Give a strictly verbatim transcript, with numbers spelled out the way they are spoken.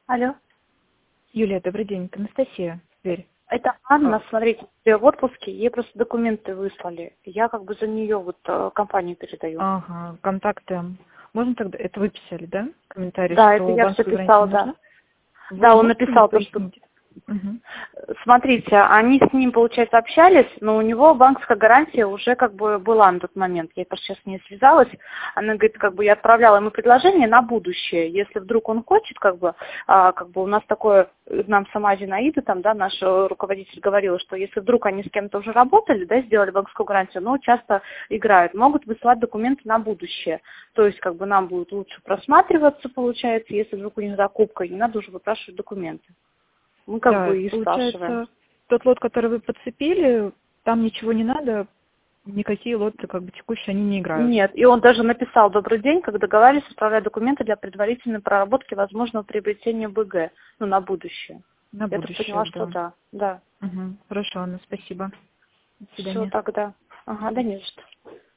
Алло. Юлия, добрый день. Это Анастасия. Дверь. Это Анна, смотрите, в отпуске, ей просто документы выслали. Я как бы за нее вот э, компанию передаю. Ага, контакты. Можно тогда, это вы писали, да? Комментарий, Да, что это я все банковская писала, гарантия да. нужна? Вы Да, он можете мне написал то, что... пояснить? Угу. Смотрите, они с ним, получается, общались, но у него банковская гарантия уже как бы была на тот момент. Я просто сейчас с ней связалась. Она говорит, как бы я отправляла ему предложение на будущее. Если вдруг он хочет, как бы, а, как бы у нас такое, нам сама Зинаида, там, да, наш э, руководитель говорила, что если вдруг они с кем-то уже работали, да, сделали банковскую гарантию, но часто играют, могут высылать документы на будущее. То есть, как бы нам будет лучше просматриваться, получается, если вдруг у них закупка, и не надо уже выпрашивать документы. Мы как Да, бы и спрашиваем. получается, тот лот, который вы подцепили, там ничего не надо, никакие лоты, как бы текущие, они не играют. Нет, и он даже написал «Добрый день, как договаривались, отправлять документы для предварительной проработки возможного приобретения БГ, ну, на будущее». На Я так поняла, будущее, что да. да, да. Угу. Хорошо, Анна, спасибо. До Все свидания. тогда. Ага, да не за что.